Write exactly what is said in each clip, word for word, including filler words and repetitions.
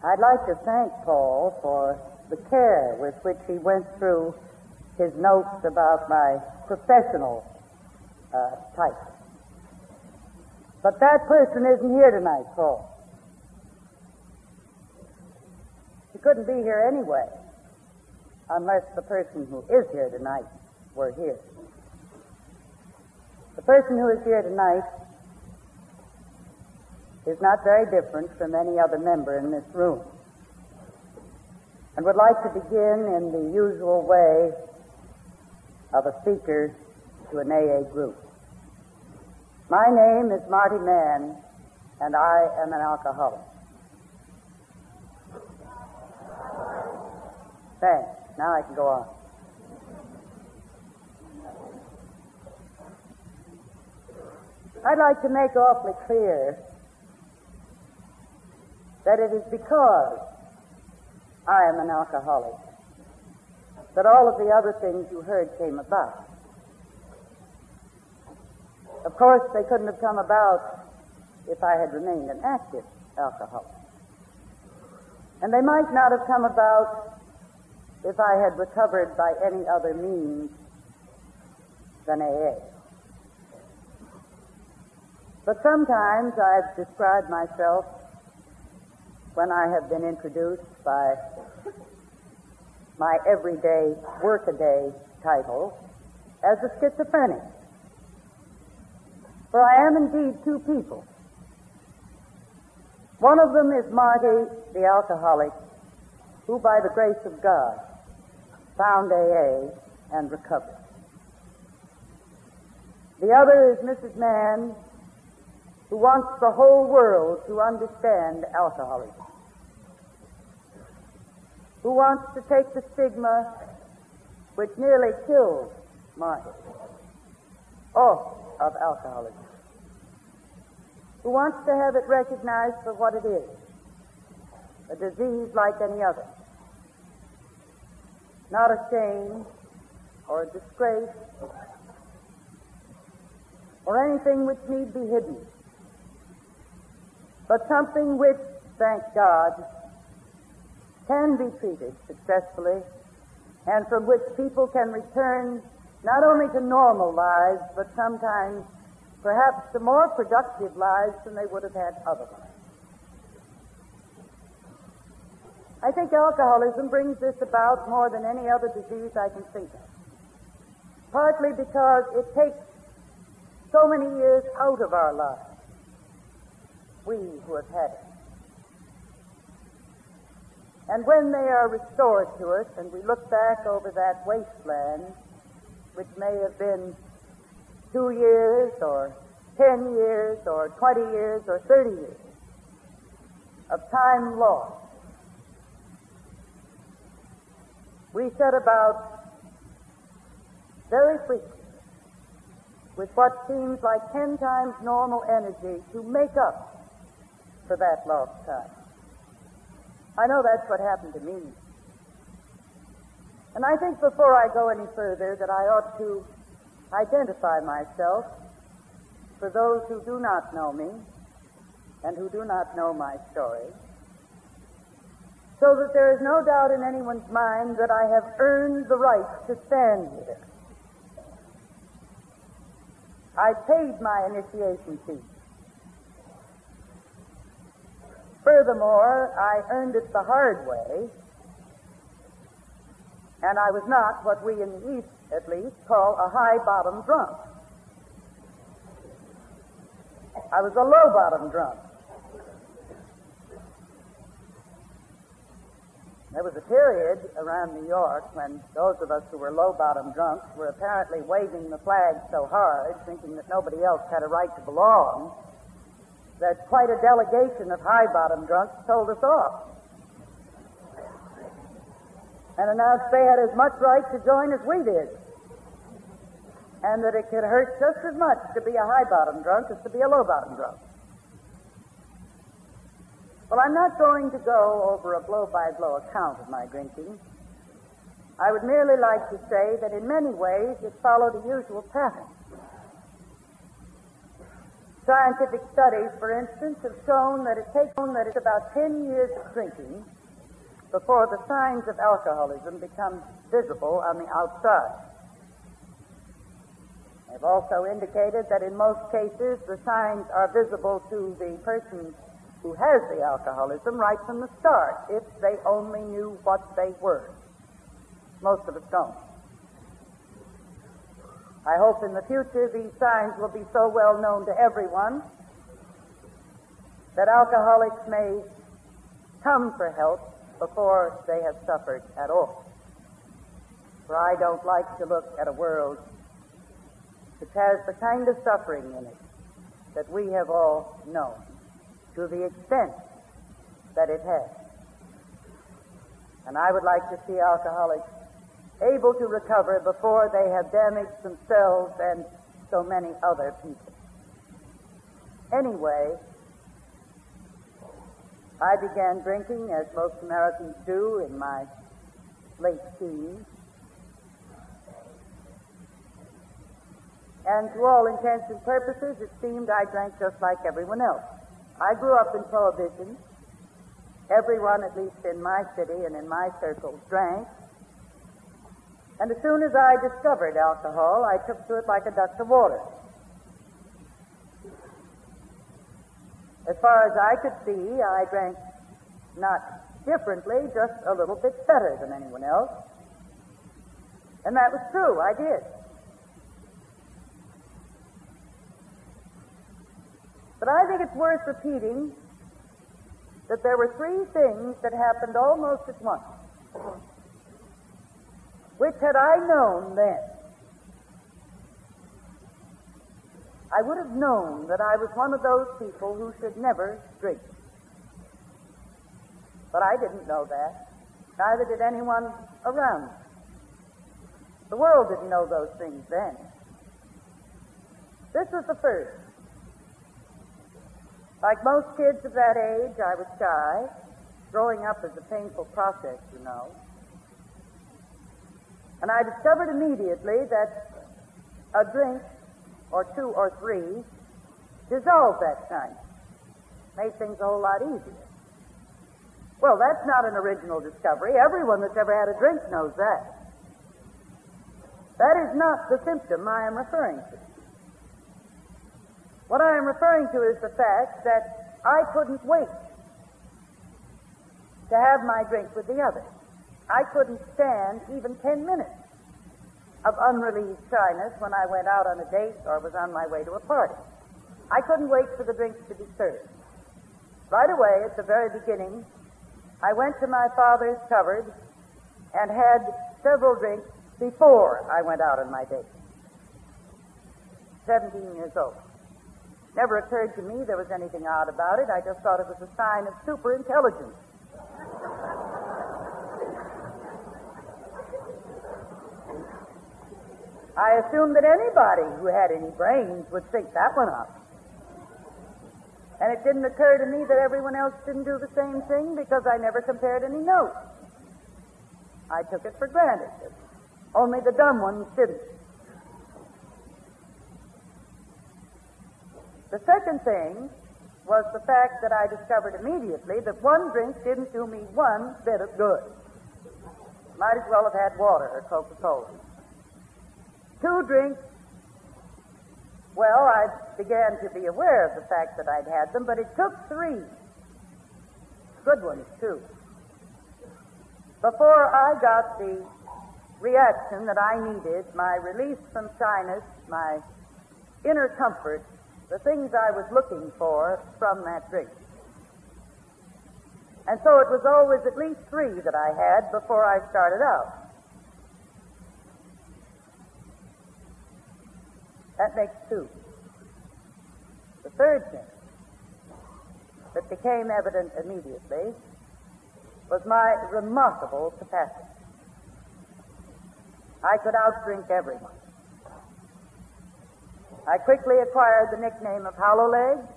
I'd like to thank Paul for the care with which he went through his notes about my professional uh, type. But that person isn't here tonight, Paul. He couldn't be here anyway, unless the person who is here tonight were here. The person who is here tonight is not very different from any other member in this room, and would like to begin in the usual way of a speaker to an A A group. My name is Marty Mann, and I am an alcoholic. Thanks. Now I can go on. I'd like to make awfully clear that it is because I am an alcoholic that all of the other things you heard came about. Of course, they couldn't have come about if I had remained an active alcoholic. And they might not have come about if I had recovered by any other means than A A. But sometimes I've described myself, when I have been introduced by my everyday, work-a-day title, as a schizophrenic. For I am indeed two people. One of them is Marty, the alcoholic, who by the grace of God found A A and recovered. The other is Missus Mann, who wants the whole world to understand alcoholism, who wants to take the stigma which nearly killed Marty off of alcoholism, who wants to have it recognized for what it is, a disease like any other, not a shame or a disgrace or anything which need be hidden, but something which, thank God, can be treated successfully and from which people can return not only to normal lives, but sometimes perhaps to more productive lives than they would have had otherwise. I think alcoholism brings this about more than any other disease I can think of, partly because it takes so many years out of our lives, we who have had it. And when they are restored to us, and we look back over that wasteland, which may have been two years, or ten years, or twenty years, or thirty years of time lost, we set about very frequently with what seems like ten times normal energy to make up for that lost time. I know that's what happened to me. And I think before I go any further that I ought to identify myself for those who do not know me and who do not know my story, so that there is no doubt in anyone's mind that I have earned the right to stand here. I paid my initiation fee. Furthermore, I earned it the hard way, and I was not what we in the East, at least, call a high-bottom drunk. I was a low-bottom drunk. There was a period around New York when those of us who were low-bottom drunks were apparently waving the flag so hard, thinking that nobody else had a right to belong, that quite a delegation of high-bottom drunks told us off and announced they had as much right to join as we did, and that it could hurt just as much to be a high-bottom drunk as to be a low-bottom drunk. Well, I'm not going to go over a blow-by-blow account of my drinking. I would merely like to say that in many ways it followed a usual pattern. Scientific studies, for instance, have shown that it takes that it's about ten years of drinking before the signs of alcoholism become visible on the outside. They've also indicated that in most cases the signs are visible to the person who has the alcoholism right from the start, if they only knew what they were. Most of us don't. I hope in the future these signs will be so well known to everyone that alcoholics may come for help before they have suffered at all. For I don't like to look at a world which has the kind of suffering in it that we have all known, to the extent that it has. And I would like to see alcoholics able to recover before they have damaged themselves and so many other people. Anyway, I began drinking, as most Americans do, in my late teens. And to all intents and purposes, it seemed I drank just like everyone else. I grew up in Prohibition. Everyone, at least in my city and in my circles, drank. And as soon as I discovered alcohol, I took to it like a duck to water. As far as I could see, I drank not differently, just a little bit better than anyone else. And that was true, I did. But I think it's worth repeating that there were three things that happened almost at once, which had I known then, I would have known that I was one of those people who should never drink. But I didn't know that. Neither did anyone around me. The world didn't know those things then. This was the first. Like most kids of that age, I was shy. Growing up is a painful process, you know. And I discovered immediately that a drink or two or three dissolved that shyness. Made things a whole lot easier. Well, that's not an original discovery. Everyone that's ever had a drink knows that. That is not the symptom I am referring to. What I am referring to is the fact that I couldn't wait to have my drink with the others. I couldn't stand even ten minutes of unrelieved shyness when I went out on a date or was on my way to a party. I couldn't wait for the drinks to be served. Right away, at the very beginning, I went to my father's cupboard and had several drinks before I went out on my date. Seventeen years old. Never occurred to me there was anything odd about it. I just thought it was a sign of super intelligence. I assumed that anybody who had any brains would think that one up. And it didn't occur to me that everyone else didn't do the same thing because I never compared any notes. I took it for granted that only the dumb ones didn't. The second thing was the fact that I discovered immediately that one drink didn't do me one bit of good. Might as well have had water or Coca-Cola. Two drinks, well, I began to be aware of the fact that I'd had them, but it took three, good ones too, before I got the reaction that I needed, my release from shyness, my inner comfort, the things I was looking for from that drink. And so it was always at least three that I had before I started out. That makes two. The third thing that became evident immediately was my remarkable capacity. I could outdrink everyone. I quickly acquired the nickname of Hollow Leg.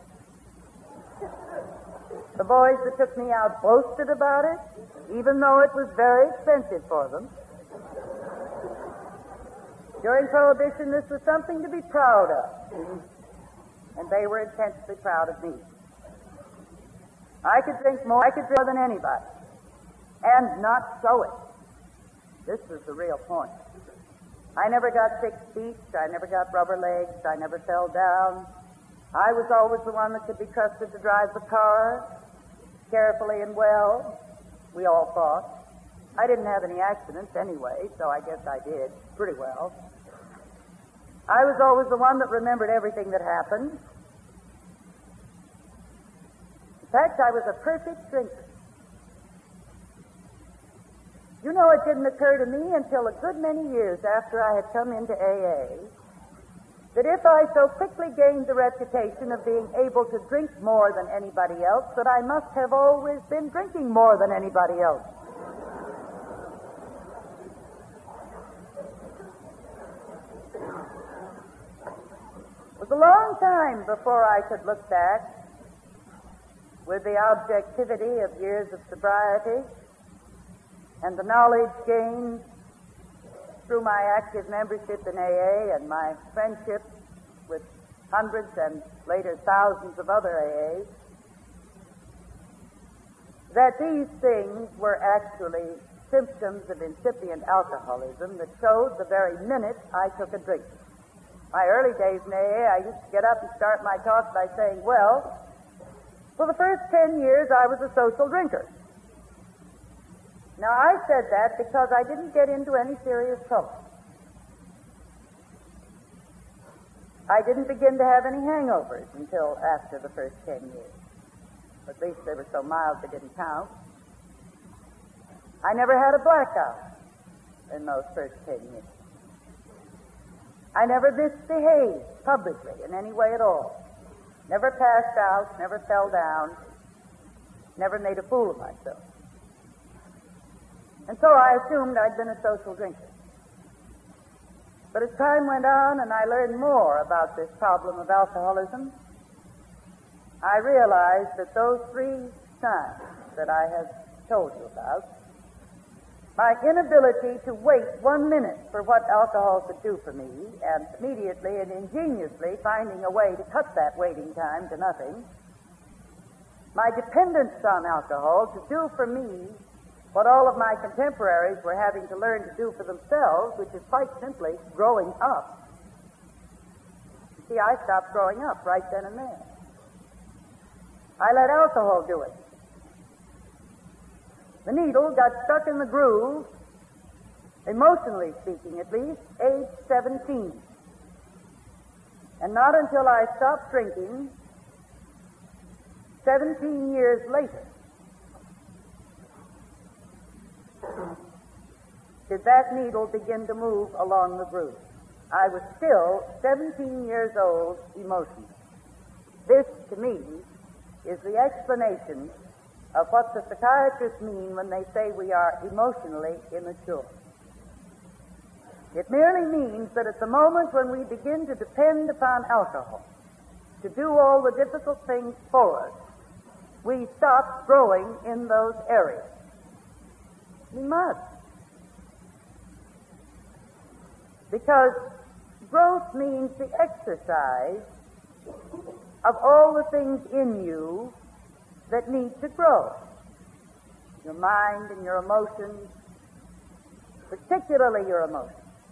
The boys that took me out boasted about it, even though it was very expensive for them. During Prohibition, this was something to be proud of. and they were intensely proud of me. I could drink more, I could drink more than anybody, and not show it. This was the real point. I never got thick feet, I never got rubber legs, I never fell down. I was always the one that could be trusted to drive the car carefully and well, we all thought. I didn't have any accidents anyway, so I guess I did pretty well. I was always the one that remembered everything that happened. In fact, I was a perfect drinker. You know, it didn't occur to me until a good many years after I had come into A A that if I so quickly gained the reputation of being able to drink more than anybody else, that I must have always been drinking more than anybody else. It was a long time before I could look back with the objectivity of years of sobriety and the knowledge gained through my active membership in A A and my friendship with hundreds and later thousands of other A As, that these things were actually symptoms of incipient alcoholism that showed the very minute I took a drink. My early days in A A, I used to get up and start my talk by saying, well, for the first ten years I was a social drinker. Now, I said that because I didn't get into any serious trouble. I didn't begin to have any hangovers until after the first ten years. At least they were so mild they didn't count. I never had a blackout in those first ten years. I never misbehaved publicly in any way at all. Never passed out, never fell down, never made a fool of myself. And so I assumed I'd been a social drinker. But as time went on and I learned more about this problem of alcoholism, I realized that those three signs that I have told you about, my inability to wait one minute for what alcohol could do for me, and immediately and ingeniously finding a way to cut that waiting time to nothing, my dependence on alcohol to do for me what all of my contemporaries were having to learn to do for themselves, which is quite simply growing up. You see, I stopped growing up right then and there. I let alcohol do it. The needle got stuck in the groove, emotionally speaking at least, age seventeen. And not until I stopped drinking, seventeen years later, did that needle begin to move along the groove. I was still seventeen years old emotionally. This, to me, is the explanation of what the psychiatrists mean when they say we are emotionally immature. It merely means that at the moment when we begin to depend upon alcohol to do all the difficult things for us, we stop growing in those areas. We must. Because growth means the exercise of all the things in you that need to grow. Your mind and your emotions, particularly your emotions.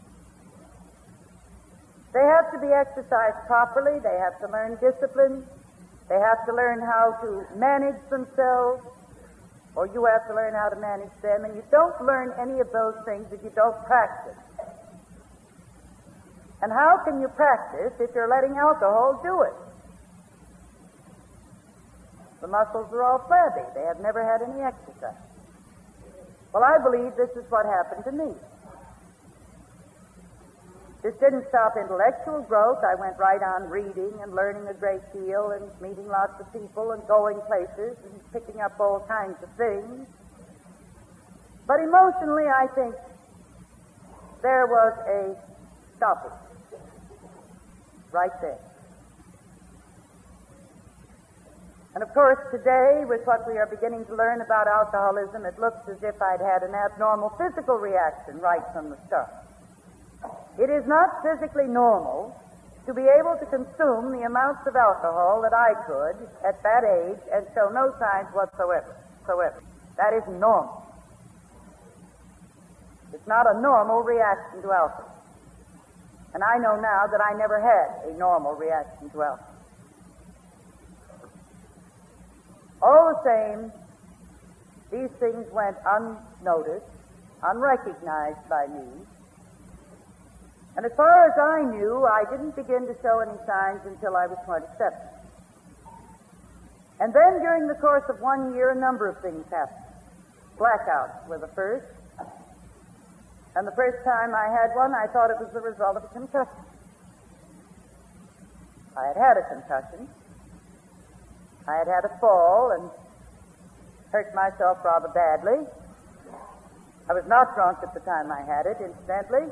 They have to be exercised properly. They have to learn discipline. They have to learn how to manage themselves, or you have to learn how to manage them. And you don't learn any of those things if you don't practice. And how can you practice if you're letting alcohol do it? The muscles are all flabby. They have never had any exercise. Well, I believe this is what happened to me. This didn't stop intellectual growth. I went right on reading and learning a great deal and meeting lots of people and going places and picking up all kinds of things. But emotionally, I think there was a stoppage right there. And of course, today, with what we are beginning to learn about alcoholism, it looks as if I'd had an abnormal physical reaction right from the start. It is not physically normal to be able to consume the amounts of alcohol that I could at that age and show no signs whatsoever. whatsoever. That isn't normal. It's not a normal reaction to alcohol. And I know now that I never had a normal reaction to alcohol. All the same, these things went unnoticed, unrecognized by me. And as far as I knew, I didn't begin to show any signs until I was twenty-seven. And then during the course of one year, a number of things happened. Blackouts were the first. And the first time I had one, I thought it was the result of a concussion. I had had a concussion. I had had a fall and hurt myself rather badly. I was not drunk at the time I had it, incidentally.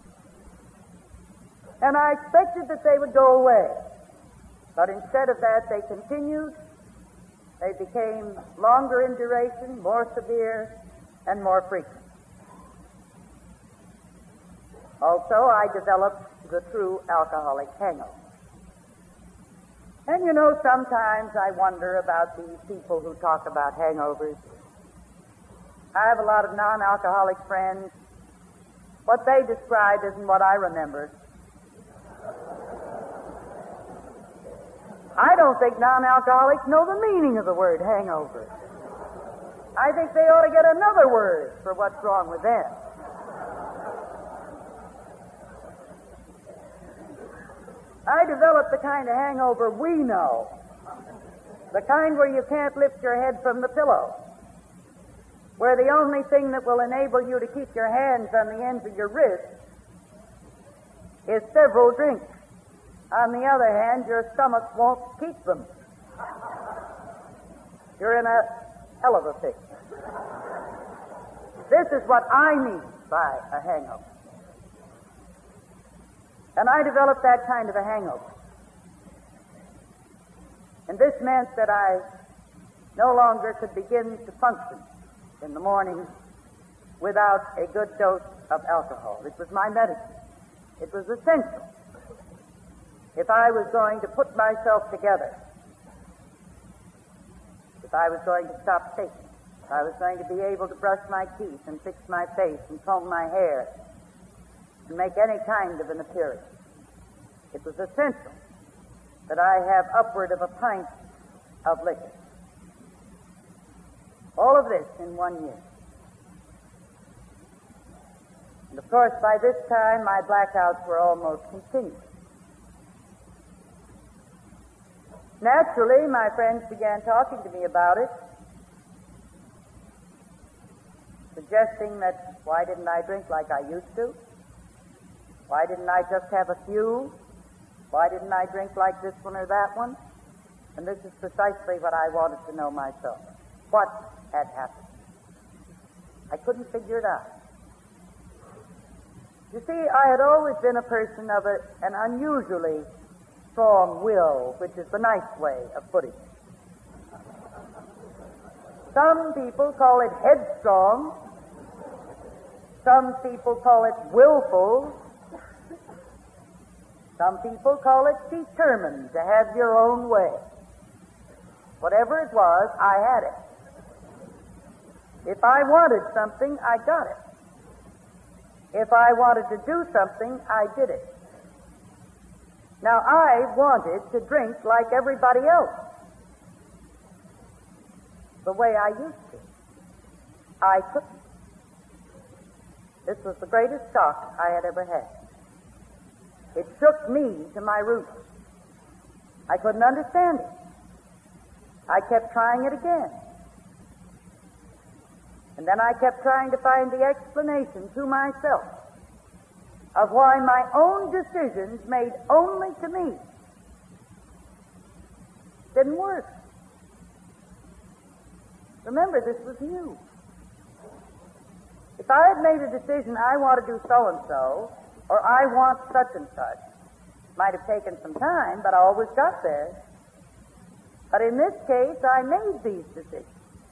And I expected that they would go away. But instead of that, they continued. They became longer in duration, more severe, and more frequent. Also, I developed the true alcoholic hangover. And you know, sometimes I wonder about these people who talk about hangovers. I have a lot of non-alcoholic friends. What they describe isn't what I remember. I don't think non-alcoholics know the meaning of the word hangover. I think they ought to get another word for what's wrong with them. I developed the kind of hangover we know. The kind where you can't lift your head from the pillow. Where the only thing that will enable you to keep your hands on the ends of your wrists is several drinks. On the other hand, your stomach won't keep them. You're in a hell of a fix. This is what I mean by a hangover. And I developed that kind of a hangover. And this meant that I no longer could begin to function in the morning without a good dose of alcohol. It was my medicine. It was essential. If I was going to put myself together, if I was going to stop thinking, if I was going to be able to brush my teeth and fix my face and comb my hair and make any kind of an appearance, it was essential that I have upward of a pint of liquor. All of this in one year. And of course, by this time, my blackouts were almost continuous. Naturally, my friends began talking to me about it, suggesting that why didn't I drink like I used to? Why didn't I just have a few? Why didn't I drink like this one or that one? And this is precisely what I wanted to know myself. What had happened? I couldn't figure it out. You see, I had always been a person of a, an unusually strong will, which is the nice way of putting it. Some people call it headstrong. Some people call it willful. Some people call it determined to have your own way. Whatever it was, I had it. If I wanted something, I got it. If I wanted to do something, I did it. Now, I wanted to drink like everybody else, the way I used to. I couldn't. This was the greatest shock I had ever had. It shook me to my roots. I couldn't understand it. I kept trying it again. And then I kept trying to find the explanation to myself of why my own decisions made only to me didn't work. Remember, this was new. If I had made a decision, I want to do so-and-so, or I want such and such, might have taken some time, but I always got there. But in this case, I made these decisions.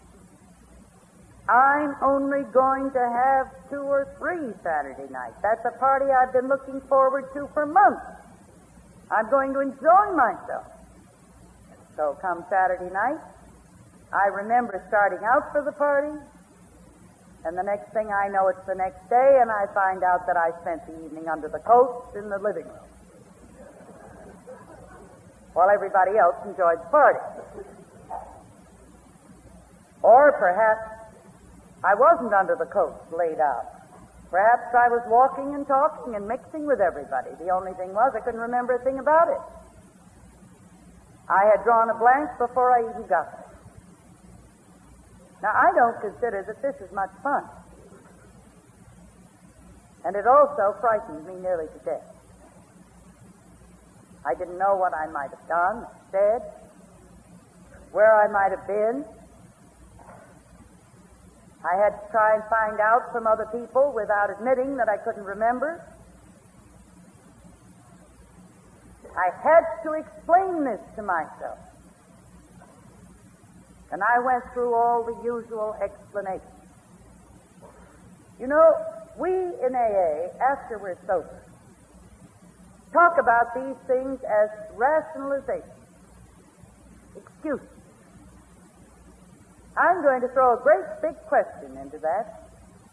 I'm only going to have two or three Saturday nights. That's a party I've been looking forward to for months. I'm going to enjoy myself. So come Saturday night, I remember starting out for the party, and the next thing I know, it's the next day, and I find out that I spent the evening under the coats in the living room, while everybody else enjoyed the party. Or perhaps I wasn't under the coats laid out. Perhaps I was walking and talking and mixing with everybody. The only thing was I couldn't remember a thing about it. I had drawn a blank before I even got there. Now, I don't consider that this is much fun. And it also frightened me nearly to death. I didn't know what I might have done, said, where I might have been. I had to try and find out from other people without admitting that I couldn't remember. I had to explain this to myself. And I went through all the usual explanations. You know, we in A A, after we're sober, talk about these things as rationalization, excuses. I'm going to throw a great big question into that.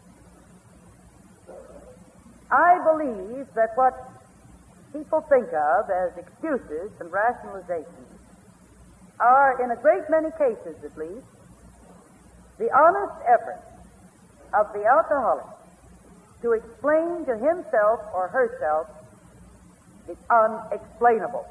I believe that what people think of as excuses and rationalizations are, in a great many cases at least, the honest effort of the alcoholic to explain to himself or herself the unexplainable.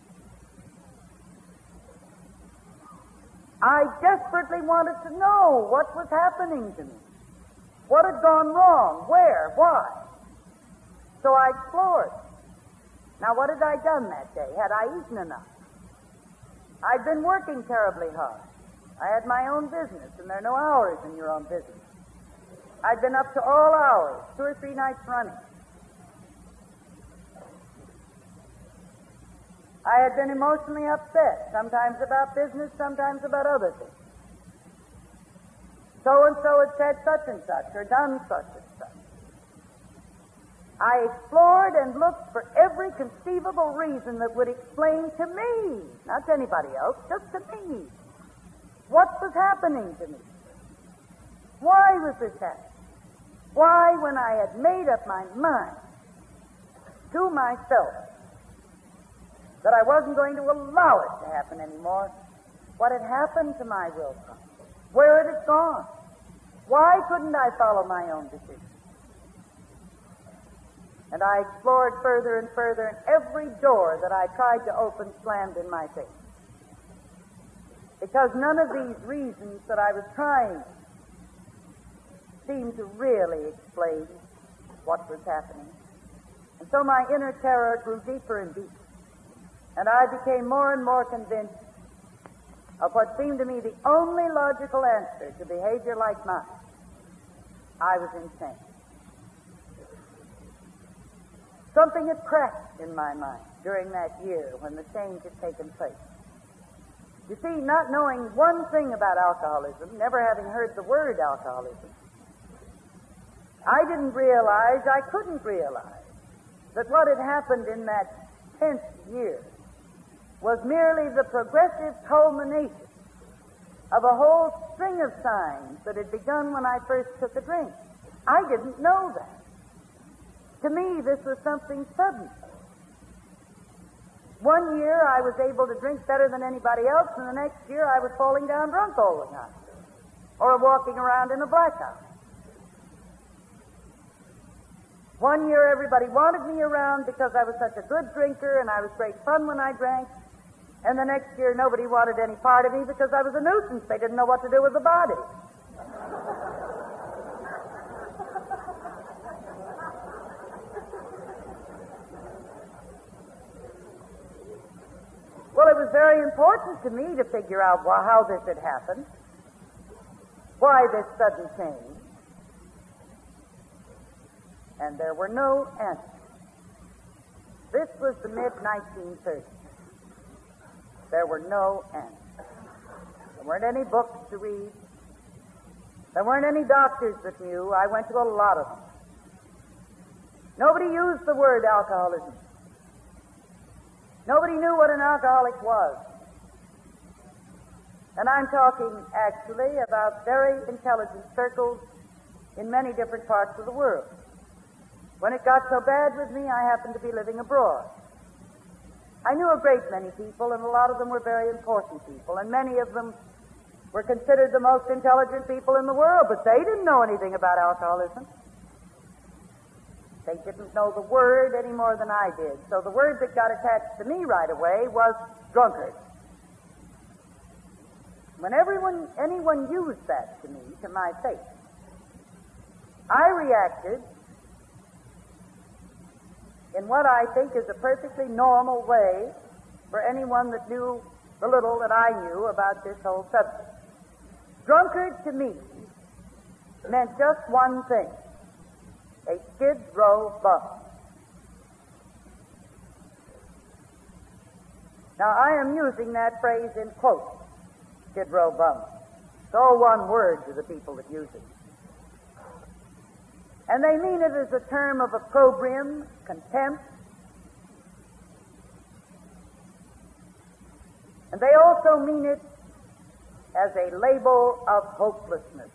I desperately wanted to know what was happening to me, what had gone wrong, where, why. So I explored. Now, what had I done that day? Had I eaten enough? I'd been working terribly hard. I had my own business, and there are no hours in your own business. I'd been up to all hours, two or three nights running. I had been emotionally upset, sometimes about business, sometimes about other things. So-and-so had said such and such, or done such and such. I explored and looked for every conceivable reason that would explain to me, not to anybody else, just to me, what was happening to me. Why was this happening? Why, when I had made up my mind to myself that I wasn't going to allow it to happen anymore, what had happened to my willpower? Where had it gone? Why couldn't I follow my own decision? And I explored further and further, and every door that I tried to open slammed in my face. Because none of these reasons that I was trying seemed to really explain what was happening. And so my inner terror grew deeper and deeper. And I became more and more convinced of what seemed to me the only logical answer to behavior like mine. I was insane. Something had cracked in my mind during that year when the change had taken place. You see, not knowing one thing about alcoholism, never having heard the word alcoholism, I didn't realize, I couldn't realize, that what had happened in that tenth year was merely the progressive culmination of a whole string of signs that had begun when I first took a drink. I didn't know that. To me, this was something sudden. One year I was able to drink better than anybody else, and the next year I was falling down drunk all the time, or walking around in a blackout. One year everybody wanted me around because I was such a good drinker and I was great fun when I drank, and the next year nobody wanted any part of me because I was a nuisance. They didn't know what to do with the body. Well, it was very important to me to figure out well, how this had happened, why this sudden change. And there were no answers. This was the mid nineteen thirties. There were no answers. There weren't any books to read. There weren't any doctors that knew. I went to a lot of them. Nobody used the word alcoholism. Nobody knew what an alcoholic was. And I'm talking actually about very intelligent circles in many different parts of the world. When it got so bad with me, I happened to be living abroad. I knew a great many people, and a lot of them were very important people, and many of them were considered the most intelligent people in the world, but they didn't know anything about alcoholism. They didn't know the word any more than I did. So the word that got attached to me right away was drunkard. When everyone, anyone used that to me, to my face, I reacted in what I think is a perfectly normal way for anyone that knew the little that I knew about this whole subject. Drunkard to me meant just one thing: a Skid Row bum. Now, I am using that phrase in quotes, Skid Row bum. It's all one word to the people that use it. And they mean it as a term of opprobrium, contempt. And they also mean it as a label of hopelessness.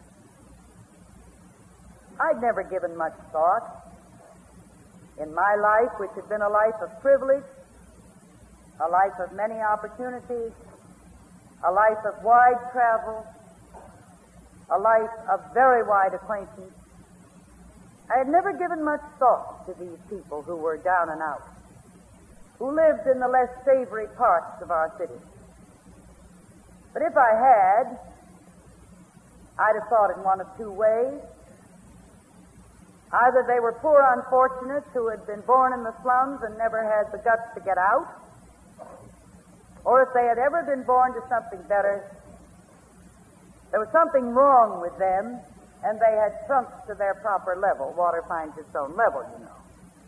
I'd never given much thought in my life, which had been a life of privilege, a life of many opportunities, a life of wide travel, a life of very wide acquaintance. I had never given much thought to these people who were down and out, who lived in the less savory parts of our city. But if I had, I'd have thought in one of two ways. Either they were poor unfortunates who had been born in the slums and never had the guts to get out, or if they had ever been born to something better, there was something wrong with them, and they had sunk to their proper level. Water finds its own level, you know.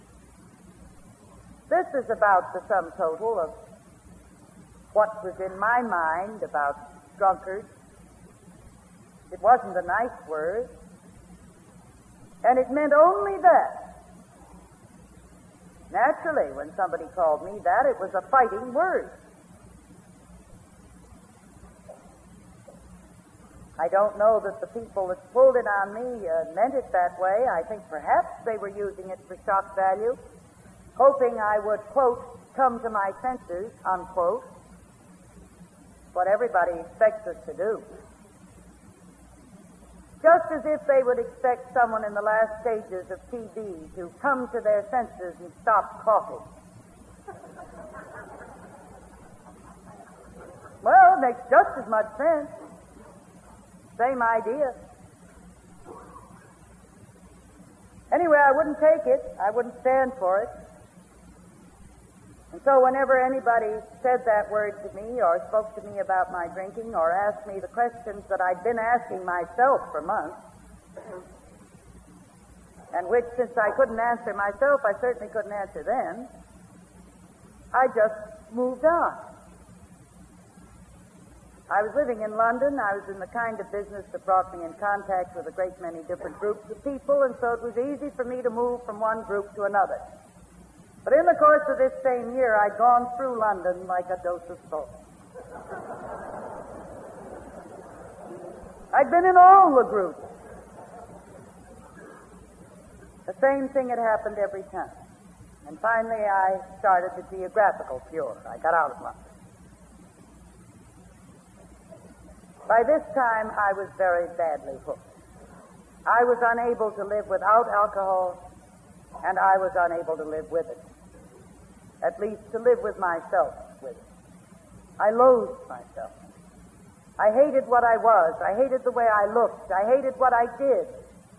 This is about the sum total of what was in my mind about drunkards. It wasn't a nice word, and it meant only that. Naturally, when somebody called me that, it was a fighting word. I don't know that the people that pulled it on me uh, meant it that way. I think perhaps they were using it for shock value, hoping I would, quote, come to my senses, unquote, what everybody expects us to do. Just as if they would expect someone in the last stages of T B to come to their senses and stop coughing. Well, it makes just as much sense. Same idea. Anyway, I wouldn't take it. I wouldn't stand for it. And so whenever anybody said that word to me or spoke to me about my drinking or asked me the questions that I'd been asking myself for months, and which, since I couldn't answer myself, I certainly couldn't answer then, I just moved on. I was living in London. I was in the kind of business that brought me in contact with a great many different groups of people, and so it was easy for me to move from one group to another. But in the course of this same year, I'd gone through London like a dose of salt. I'd been in all the groups. The same thing had happened every time. And finally, I started the geographical cure. I got out of London. By this time, I was very badly hooked. I was unable to live without alcohol, and I was unable to live with it. At least to live with myself with it. I loathed myself. I hated what I was. I hated the way I looked. I hated what I did.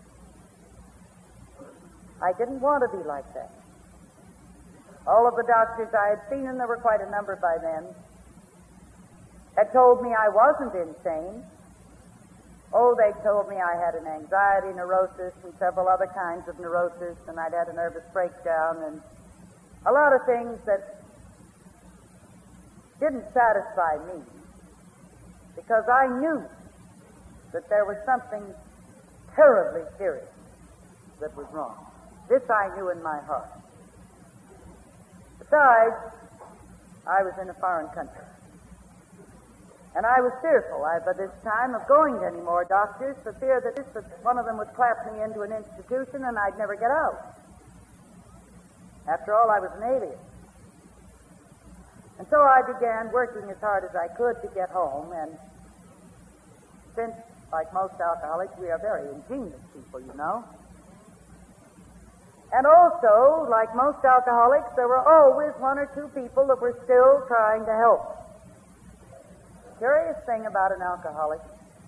I didn't want to be like that. All of the doctors I had seen, and there were quite a number by then, had told me I wasn't insane. Oh, they told me I had an anxiety neurosis and several other kinds of neurosis, and I'd had a nervous breakdown, and a lot of things that didn't satisfy me, because I knew that there was something terribly serious that was wrong. This I knew in my heart. Besides, I was in a foreign country. And I was fearful I, by this time of going to any more doctors for fear that this, that one of them would clap me into an institution and I'd never get out. After all, I was an alien. And so I began working as hard as I could to get home, and since, like most alcoholics, we are very ingenious people, you know. And also, like most alcoholics, there were always one or two people that were still trying to help. Curious thing about an alcoholic,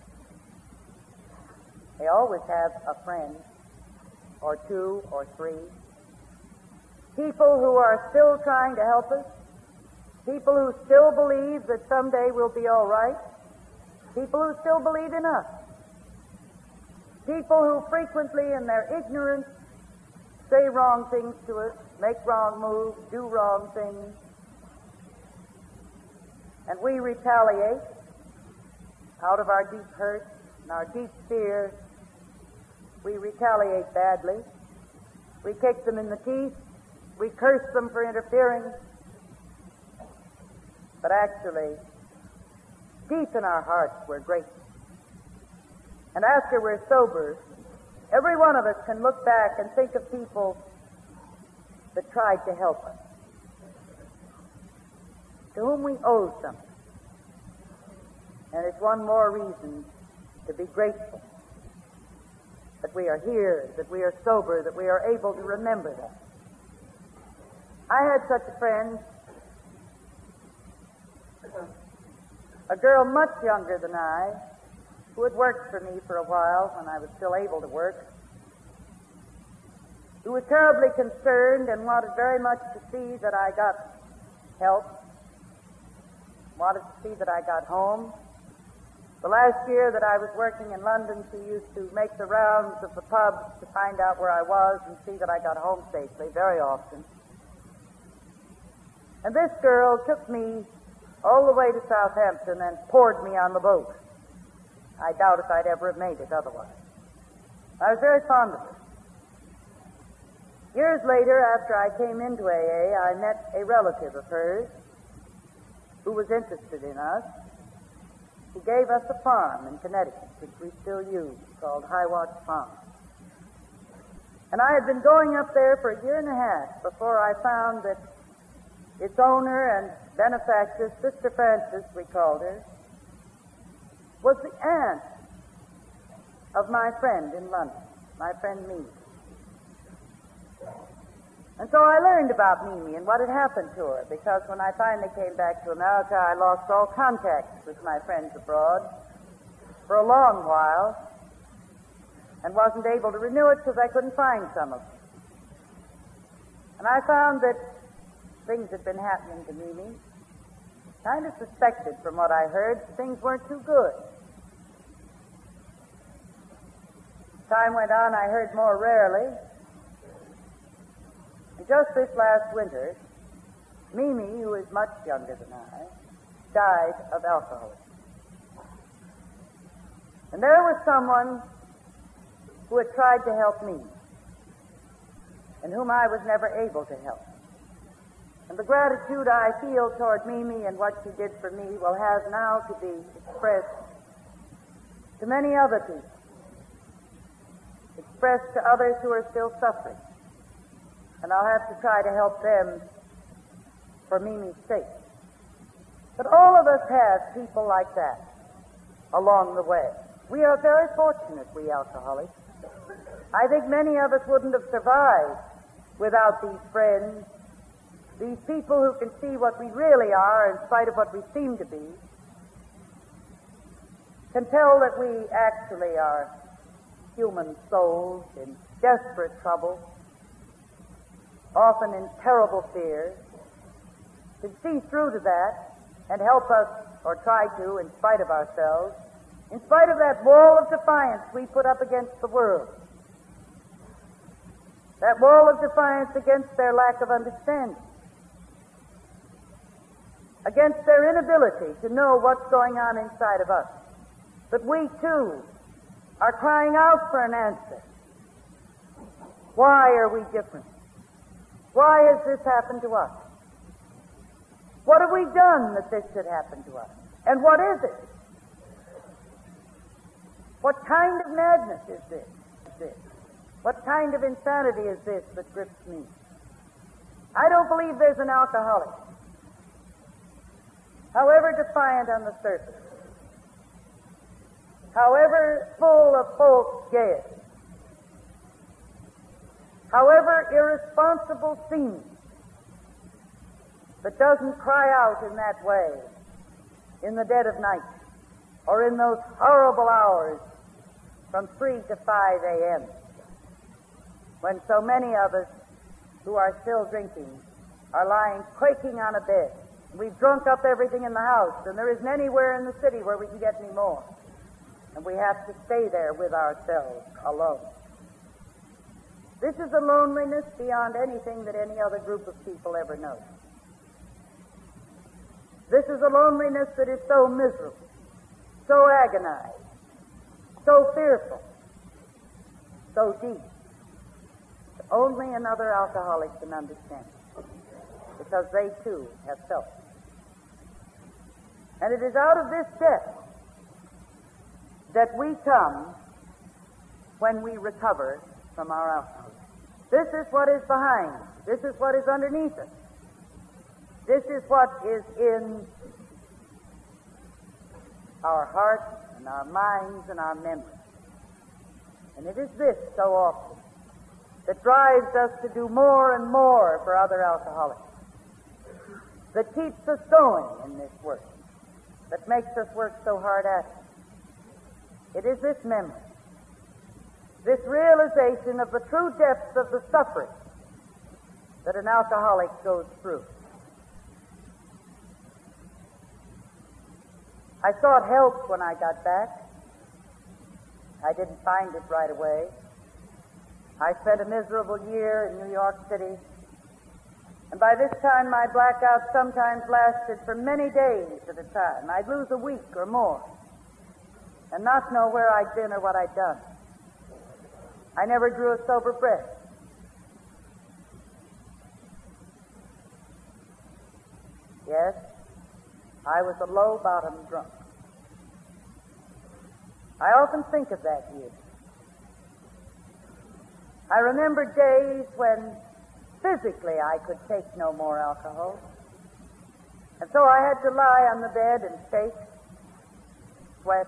they always have a friend, or two, or three. People who are still trying to help us. People who still believe that someday we'll be all right. People who still believe in us. People who frequently, in their ignorance, say wrong things to us, make wrong moves, do wrong things. And we retaliate out of our deep hurt and our deep fear. We retaliate badly. We kick them in the teeth. We curse them for interfering. But actually, deep in our hearts, we're grateful. And after we're sober, every one of us can look back and think of people that tried to help us, to whom we owe something. And it's one more reason to be grateful that we are here, that we are sober, that we are able to remember that. I had such a friend, a girl much younger than I, who had worked for me for a while when I was still able to work, who was terribly concerned and wanted very much to see that I got help, wanted to see that I got home. The last year that I was working in London, she used to make the rounds of the pubs to find out where I was and see that I got home safely very often. And this girl took me all the way to Southampton and poured me on the boat. I doubt if I'd ever have made it otherwise. I was very fond of her. Years later, after I came into A A, I met a relative of hers who was interested in us, who gave us a farm in Connecticut, which we still use, called Highwatch Farm. And I had been going up there for a year and a half before I found that its owner and benefactress, Sister Frances, we called her, was the aunt of my friend in London, my friend Mimi. And so I learned about Mimi and what had happened to her, because when I finally came back to America, I lost all contact with my friends abroad for a long while and wasn't able to renew it because I couldn't find some of them. And I found that things had been happening to Mimi. Kind of suspected from what I heard things weren't too good. Time went on, I heard more rarely. And just this last winter, Mimi, who is much younger than I, died of alcoholism. And there was someone who had tried to help me, and whom I was never able to help. And the gratitude I feel toward Mimi and what she did for me will have now to be expressed to many other people, expressed to others who are still suffering. And I'll have to try to help them for Mimi's sake. But all of us have people like that along the way. We are very fortunate, we alcoholics. I think many of us wouldn't have survived without these friends, these people who can see what we really are in spite of what we seem to be, can tell that we actually are human souls in desperate trouble, often in terrible fear, can see through to that and help us, or try to, in spite of ourselves, in spite of that wall of defiance we put up against the world, that wall of defiance against their lack of understanding, against their inability to know what's going on inside of us. But we, too, are crying out for an answer. Why are we different? Why has this happened to us? What have we done that this should happen to us? And what is it? What kind of madness is this? Is this? What kind of insanity is this that grips me? I don't believe there's an alcoholic, however defiant on the surface, however full of false gaiety, however irresponsible seeming, that doesn't cry out in that way in the dead of night or in those horrible hours from three to five a.m. when so many of us who are still drinking are lying quaking on a bed. We've drunk up everything in the house, and there isn't anywhere in the city where we can get any more. And we have to stay there with ourselves alone. This is a loneliness beyond anything that any other group of people ever knows. This is a loneliness that is so miserable, so agonized, so fearful, so deep, that only another alcoholic can understand it, because they too have felt it. And it is out of this depth that we come when we recover from our alcoholism. This is what is behind. This is what is underneath us. This is what is in our hearts and our minds and our memories. And it is this so often that drives us to do more and more for other alcoholics, that keeps us going in this work, that makes us work so hard at it. It is this memory, this realization of the true depths of the suffering that an alcoholic goes through. I sought help when I got back. I didn't find it right away. I spent a miserable year in New York City, and by this time my blackouts sometimes lasted for many days at a time. I'd lose a week or more and not know where I'd been or what I'd done. I never drew a sober breath. Yes, I was a low-bottom drunk. I often think of that year. I remember days when physically I could take no more alcohol. And so I had to lie on the bed and shake, sweat,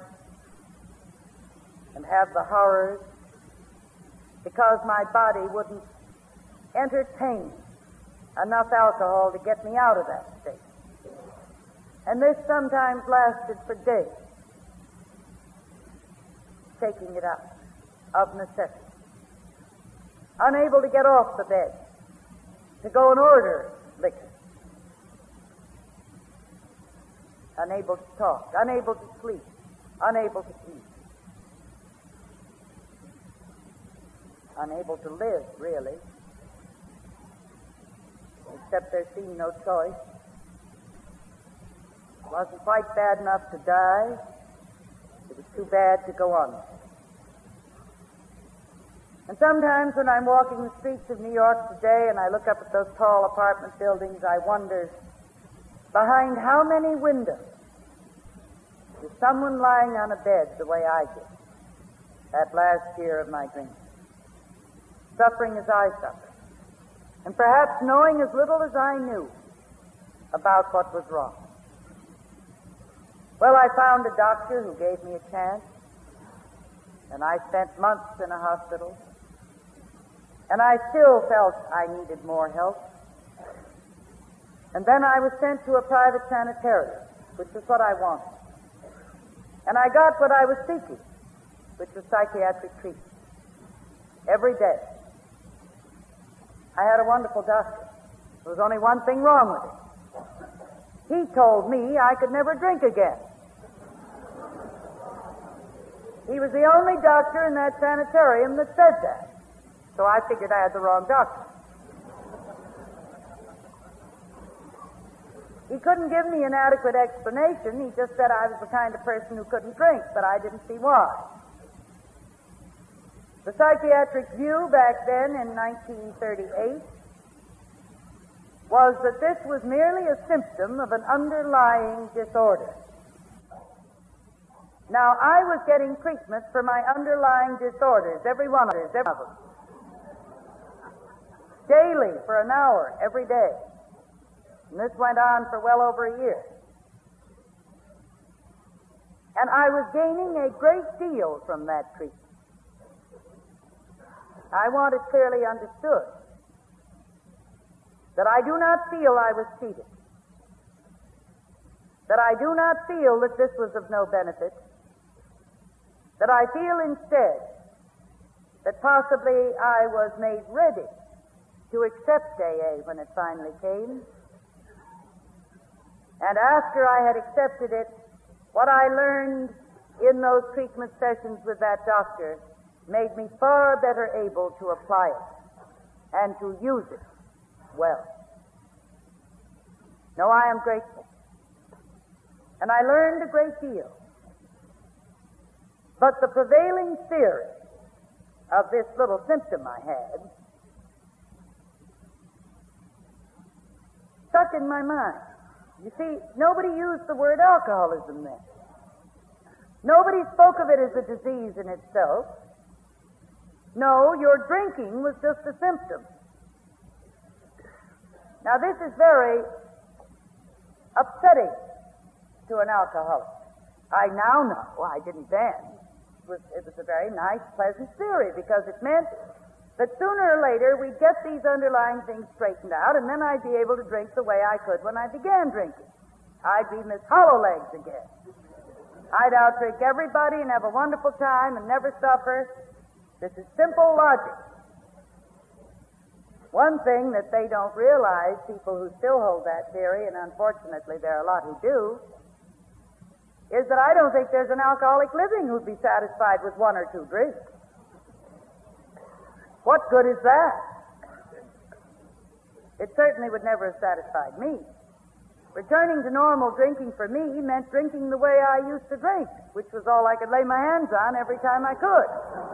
and have the horrors because my body wouldn't entertain enough alcohol to get me out of that state. And this sometimes lasted for days, taking it out of necessity. Unable to get off the bed, to go and order liquor. Unable to talk, unable to sleep, unable to eat. Unable to live, really, except there seemed no choice. It wasn't quite bad enough to die. It was too bad to go on. And sometimes when I'm walking the streets of New York today and I look up at those tall apartment buildings, I wonder, behind how many windows is someone lying on a bed the way I did that last year of my drinking, suffering as I suffered, and perhaps knowing as little as I knew about what was wrong. Well, I found a doctor who gave me a chance, and I spent months in a hospital, and I still felt I needed more help. And then I was sent to a private sanitarium, which was what I wanted. And I got what I was seeking, which was psychiatric treatment, every day. I had a wonderful doctor. There was only one thing wrong with it. He told me I could never drink again. He was the only doctor in that sanitarium that said that. So I figured I had the wrong doctor. He couldn't give me an adequate explanation. He just said I was the kind of person who couldn't drink, but I didn't see why. The psychiatric view back then in nineteen thirty-eight was that this was merely a symptom of an underlying disorder. Now, I was getting treatment for my underlying disorders, every one of them, every one of them. Daily for an hour, every day. And this went on for well over a year. And I was gaining a great deal from that treatment. I want it clearly understood that I do not feel I was cheated, that I do not feel that this was of no benefit, that I feel instead that possibly I was made ready to accept A A when it finally came. And after I had accepted it, what I learned in those treatment sessions with that doctor made me far better able to apply it and to use it well. No, I am grateful. And I learned a great deal. But the prevailing theory of this little symptom I had stuck in my mind. You see, nobody used the word alcoholism then. Nobody spoke of it as a disease in itself. No, your drinking was just a symptom. Now, this is very upsetting to an alcoholic. I now know, I didn't then. It was, it was a very nice, pleasant theory because it meant that sooner or later we'd get these underlying things straightened out, and then I'd be able to drink the way I could when I began drinking. I'd be Miss Hollowlegs again. I'd outdrink everybody and have a wonderful time and never suffer. This is simple logic. One thing that they don't realize, people who still hold that theory, and unfortunately there are a lot who do, is that I don't think there's an alcoholic living who'd be satisfied with one or two drinks. What good is that? It certainly would never have satisfied me. Returning to normal drinking for me meant drinking the way I used to drink, which was all I could lay my hands on every time I could.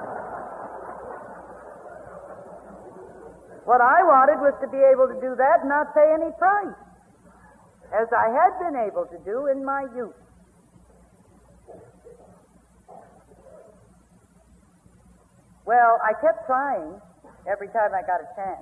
What I wanted was to be able to do that and not pay any price, as I had been able to do in my youth. Well, I kept trying every time I got a chance.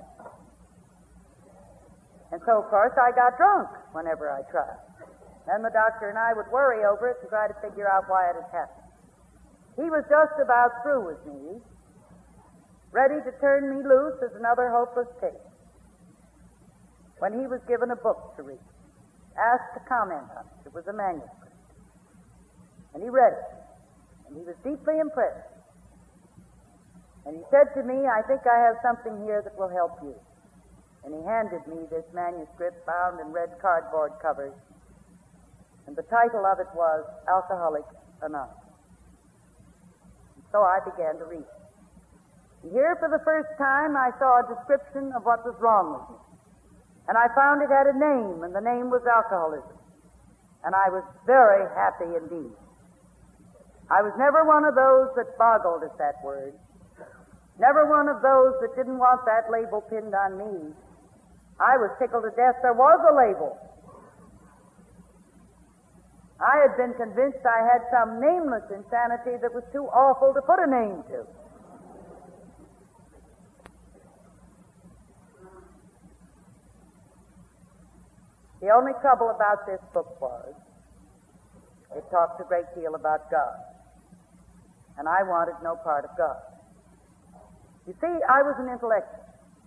And so, of course, I got drunk whenever I tried. Then the doctor and I would worry over it and try to figure out why it had happened. He was just about through with me, ready to turn me loose as another hopeless case, when he was given a book to read, asked to comment on it. It was a manuscript. And he read it, and he was deeply impressed. And he said to me, I think I have something here that will help you. And he handed me this manuscript bound in red cardboard covers. And the title of it was Alcoholics Anonymous. And so I began to read it. And here for the first time I saw a description of what was wrong with me. And I found it had a name, and the name was alcoholism. And I was very happy indeed. I was never one of those that boggled at that word. Never one of those that didn't want that label pinned on me. I was tickled to death there was a label. I had been convinced I had some nameless insanity that was too awful to put a name to. The only trouble about this book was it talked a great deal about God. And I wanted no part of God. You see, I was an intellectual.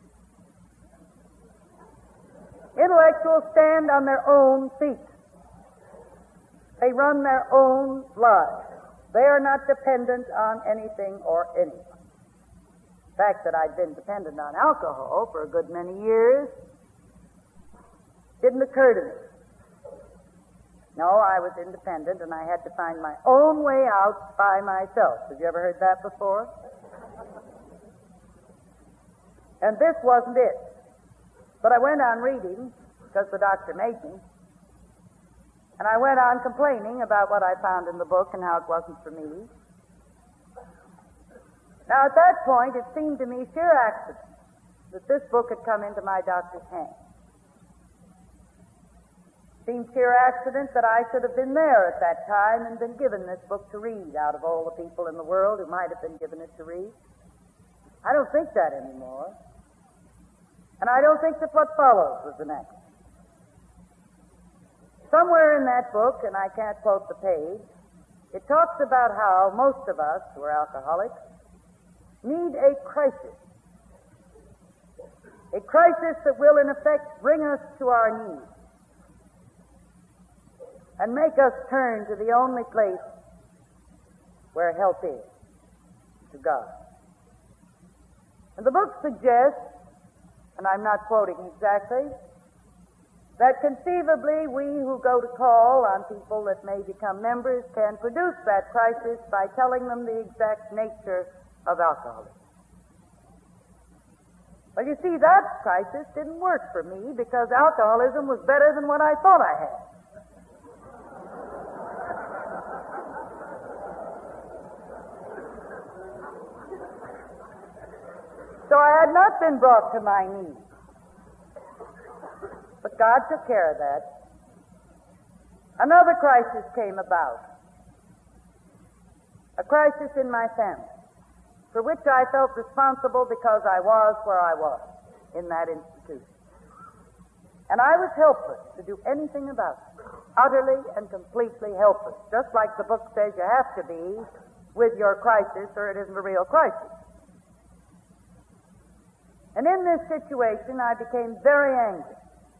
Intellectuals stand on their own feet. They run their own lives. They are not dependent on anything or anyone. The fact that I'd been dependent on alcohol for a good many years didn't occur to me. No, I was independent and I had to find my own way out by myself. Have you ever heard that before? And this wasn't it. But I went on reading, because the doctor made me, and I went on complaining about what I found in the book and how it wasn't for me. Now, at that point, it seemed to me sheer accident that this book had come into my doctor's hands. seems sheer accident that I should have been there at that time and been given this book to read out of all the people in the world who might have been given it to read. I don't think that anymore. And I don't think that what follows was an accident. Somewhere in that book, and I can't quote the page, it talks about how most of us who are alcoholics need a crisis. A crisis that will, in effect, bring us to our knees and make us turn to the only place where help is, to God. And the book suggests, and I'm not quoting exactly, that conceivably we who go to call on people that may become members can produce that crisis by telling them the exact nature of alcoholism. Well, you see, that crisis didn't work for me because alcoholism was better than what I thought I had. So I had not been brought to my knees. But God took care of that. Another crisis came about. A crisis in my family, for which I felt responsible because I was where I was in that institution. And I was helpless to do anything about it. Utterly and completely helpless. Just like the book says you have to be with your crisis or it isn't a real crisis. And in this situation I became very angry.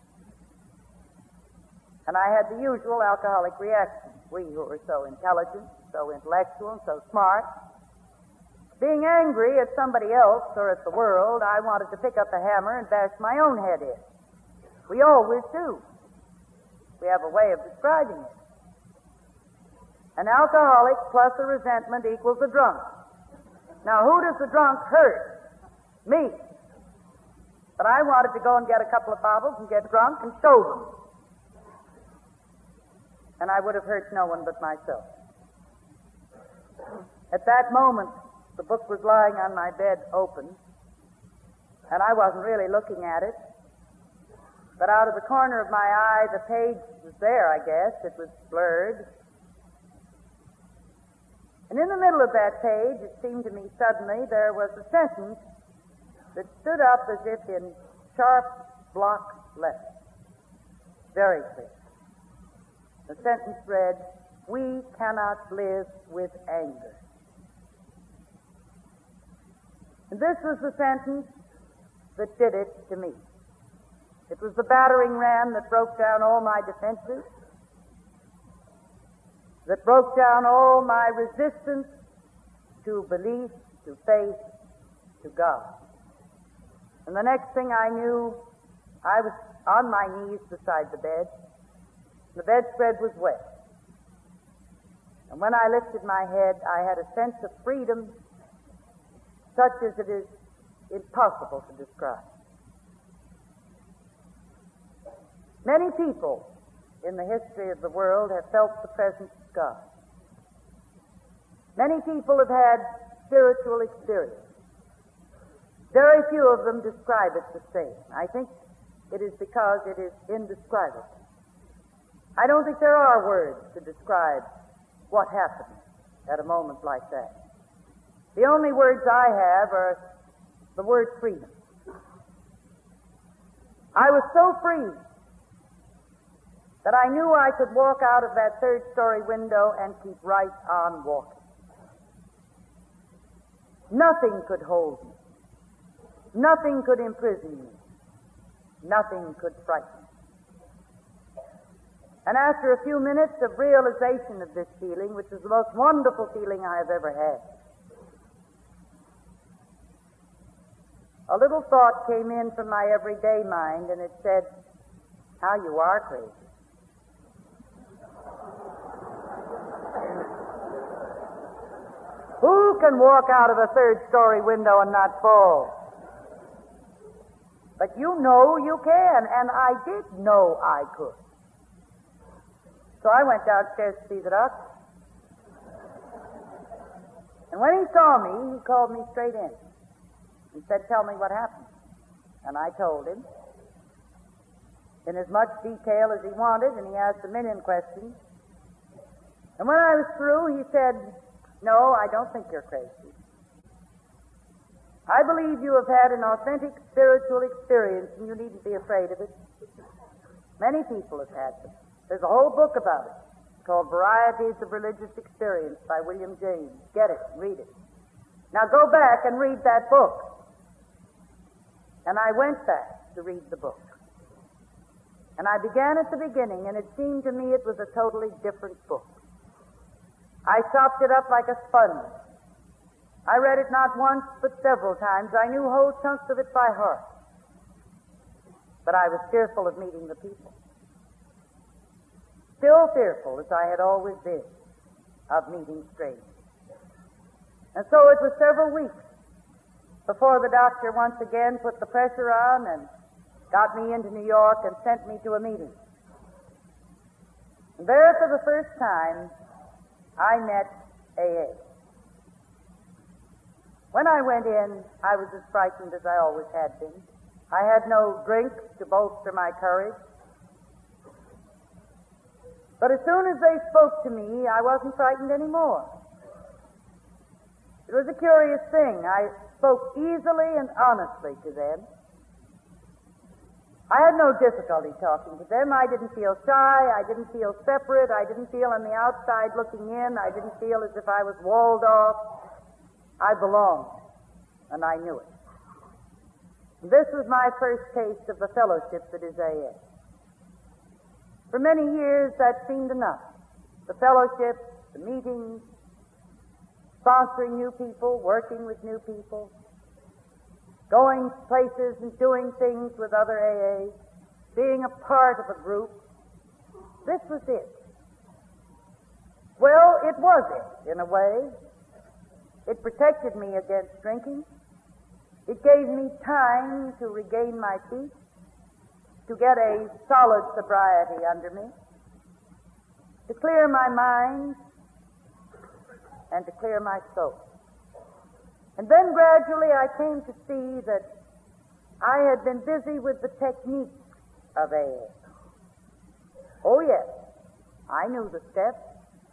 And I had the usual alcoholic reaction. We who are so intelligent, so intellectual, and so smart. Being angry at somebody else or at the world, I wanted to pick up a hammer and bash my own head in. We always do. We have a way of describing it. An alcoholic plus a resentment equals a drunk. Now, who does the drunk hurt? Me. But I wanted to go and get a couple of bottles and get drunk and show them. And I would have hurt no one but myself. At that moment, the book was lying on my bed open, and I wasn't really looking at it. But out of the corner of my eye, the page was there, I guess. It was blurred. And in the middle of that page, it seemed to me suddenly, there was a sentence that stood up as if in sharp block letters. Very clear. The sentence read, "We cannot live with anger." And this was the sentence that did it to me. It was the battering ram that broke down all my defenses, that broke down all my resistance to belief, to faith, to God. And the next thing I knew, I was on my knees beside the bed. The bedspread was wet. And when I lifted my head, I had a sense of freedom such as it is impossible to describe. Many people in the history of the world have felt the presence of God. Many people have had spiritual experience. Very few of them describe it the same. I think it is because it is indescribable. I don't think there are words to describe what happens at a moment like that. The only words I have are the word freedom. I was so free that I knew I could walk out of that third-story window and keep right on walking. Nothing could hold me. Nothing could imprison me. Nothing could frighten me. And after a few minutes of realization of this feeling, which is the most wonderful feeling I have ever had, a little thought came in from my everyday mind, and it said, "How you are crazy." Who can walk out of a third-story window and not fall? But you know you can, and I did know I could. So I went downstairs to see the doctor. And when he saw me, he called me straight in. He said, "Tell me what happened." And I told him. in as much detail as he wanted, and he asked a million questions. And when I was through, he said, "No, I don't think you're crazy. I believe you have had an authentic spiritual experience, and you needn't be afraid of it. Many people have had them. There's a whole book about it called Varieties of Religious Experience by William James. Get it, read it. Now go back and read that book." And I went back to read the book. And I began at the beginning, and it seemed to me it was a totally different book. I chopped it up like a sponge. I read it not once, but several times. I knew whole chunks of it by heart. But I was fearful of meeting the people. Still fearful, as I had always been, of meeting strangers. And so it was several weeks before the doctor once again put the pressure on and got me into New York and sent me to a meeting. And there, for the first time, I met A A. When I went in, I was as frightened as I always had been. I had no drink to bolster my courage. But as soon as they spoke to me, I wasn't frightened anymore. It was a curious thing. I spoke easily and honestly to them. I had no difficulty talking to them. I didn't feel shy. I didn't feel separate. I didn't feel on the outside looking in. I didn't feel as if I was walled off. I belonged, and I knew it. This was my first taste of the fellowship that is A A. For many years, that seemed enough. The fellowship, the meetings, sponsoring new people, working with new people, going places and doing things with other A As, being a part of a group. This was it. Well, it was it, in a way. It protected me against drinking. It gave me time to regain my feet, to get a solid sobriety under me, to clear my mind, and to clear my soul. And then gradually I came to see that I had been busy with the technique of A A. Oh yes, I knew the steps.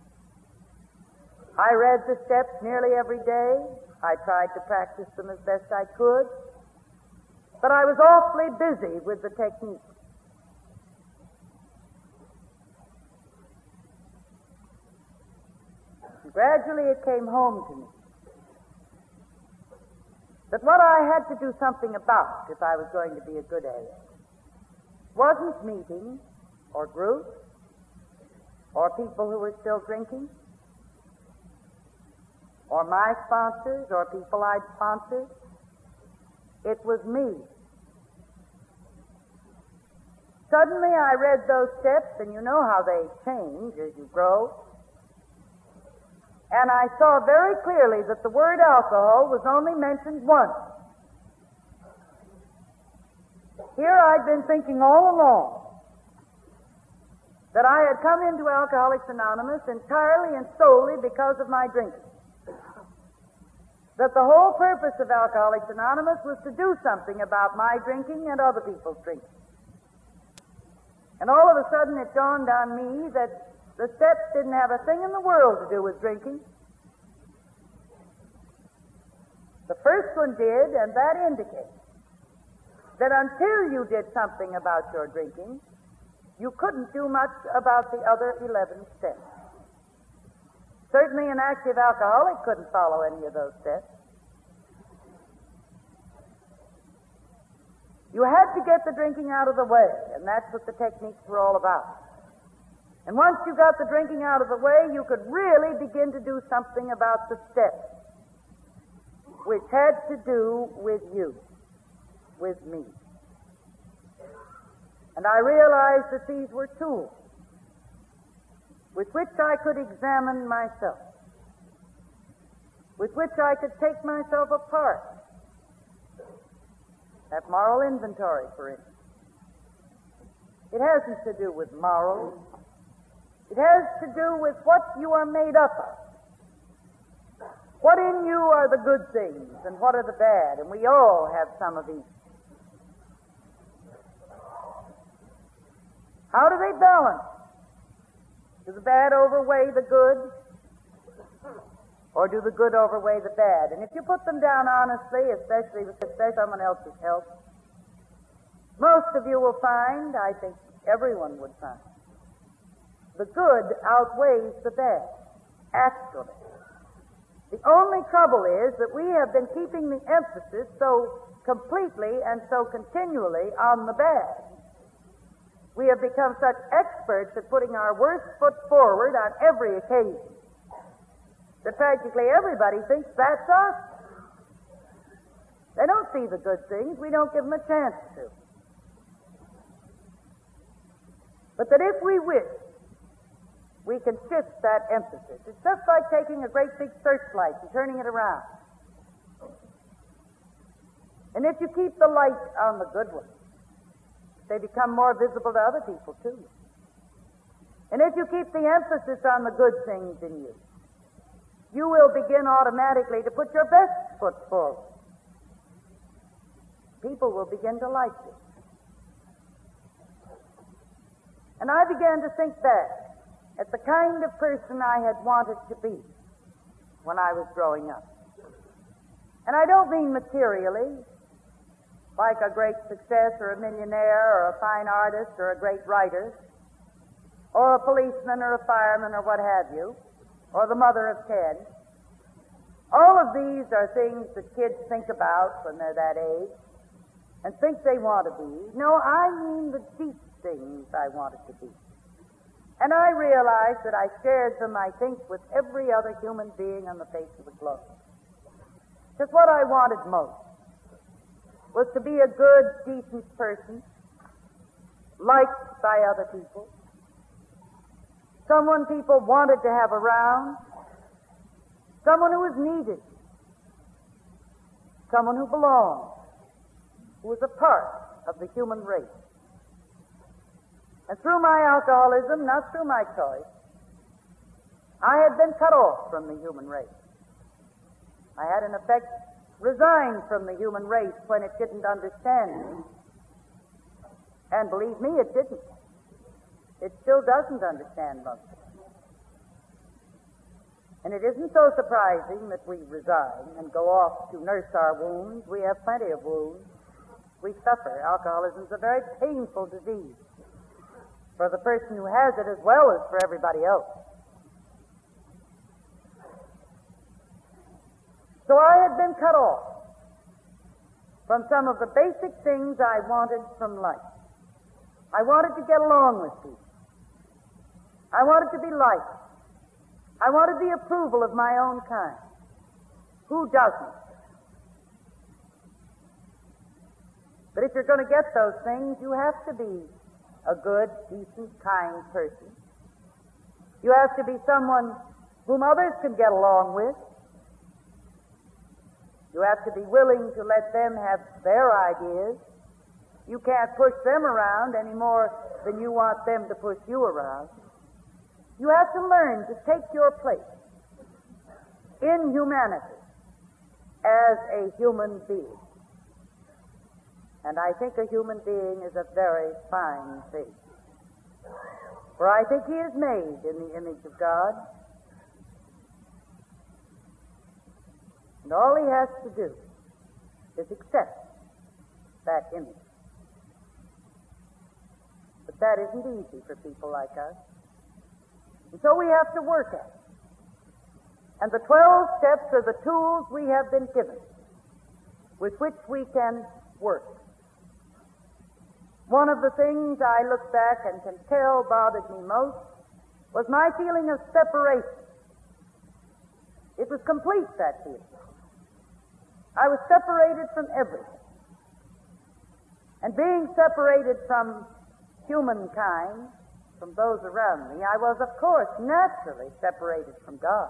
I read the steps nearly every day. I tried to practice them as best I could. But I was awfully busy with the technique. And gradually it came home to me that what I had to do something about if I was going to be a good A A wasn't meetings or groups or people who were still drinking or my sponsors or people I'd sponsored. It was me. Suddenly I read those steps, and you know how they change as you grow. And I saw very clearly that the word alcohol was only mentioned once. Here I'd been thinking all along that I had come into Alcoholics Anonymous entirely and solely because of my drinking. That the whole purpose of Alcoholics Anonymous was to do something about my drinking and other people's drinking. And all of a sudden it dawned on me that the steps didn't have a thing in the world to do with drinking. The first one did, and that indicates that until you did something about your drinking, you couldn't do much about the other eleven steps. Certainly an active alcoholic couldn't follow any of those steps. You had to get the drinking out of the way, and that's what the techniques were all about. And once you got the drinking out of the way, you could really begin to do something about the steps, which had to do with you, with me. And I realized that these were tools with which I could examine myself, with which I could take myself apart. That moral inventory, for instance. It hasn't to do with morals. It has to do with what you are made up of. What in you are the good things and what are the bad? And we all have some of each. How do they balance? Do the bad outweigh the good? Or do the good outweigh the bad? And if you put them down honestly, especially with someone else's help, most of you will find, I think everyone would find, the good outweighs the bad, actually. The only trouble is that we have been keeping the emphasis so completely and so continually on the bad. We have become such experts at putting our worst foot forward on every occasion that practically everybody thinks that's us. They don't see the good things. We don't give them a chance to. But that if we wish, we can shift that emphasis. It's just like taking a great big searchlight and turning it around. And if you keep the light on the good ones, they become more visible to other people too. And if you keep the emphasis on the good things in you, you will begin automatically to put your best foot forward. People will begin to like you. And I began to think back at the kind of person I had wanted to be when I was growing up. And I don't mean materially, like a great success or a millionaire or a fine artist or a great writer or a policeman or a fireman or what have you, or the mother of ten. All of these are things that kids think about when they're that age and think they want to be. No, I mean the deep things I wanted to be. And I realized that I shared them, I think, with every other human being on the face of the globe. Just what I wanted most was to be a good, decent person, liked by other people, someone people wanted to have around, someone who was needed, someone who belonged, who was a part of the human race. And through my alcoholism, not through my choice, I had been cut off from the human race. I had, in effect, resigned from the human race when it didn't understand me. And believe me, it didn't. It still doesn't understand most of it. And it isn't so surprising that we resign and go off to nurse our wounds. We have plenty of wounds. We suffer. Alcoholism is a very painful disease for the person who has it as well as for everybody else. So I had been cut off from some of the basic things I wanted from life. I wanted to get along with people. I wanted to be liked. I wanted the approval of my own kind. Who doesn't? But if you're going to get those things, you have to be a good, decent, kind person. You have to be someone whom others can get along with. You have to be willing to let them have their ideas. You can't push them around any more than you want them to push you around. You have to learn to take your place in humanity as a human being. And I think a human being is a very fine thing. For I think he is made in the image of God. And all he has to do is accept that image. But that isn't easy for people like us. And so we have to work at it. And the twelve steps are the tools we have been given with which we can work. One of the things I look back and can tell bothered me most was my feeling of separation. It was complete, that feeling. I was separated from everything. And being separated from humankind, from those around me, I was, of course, naturally separated from God.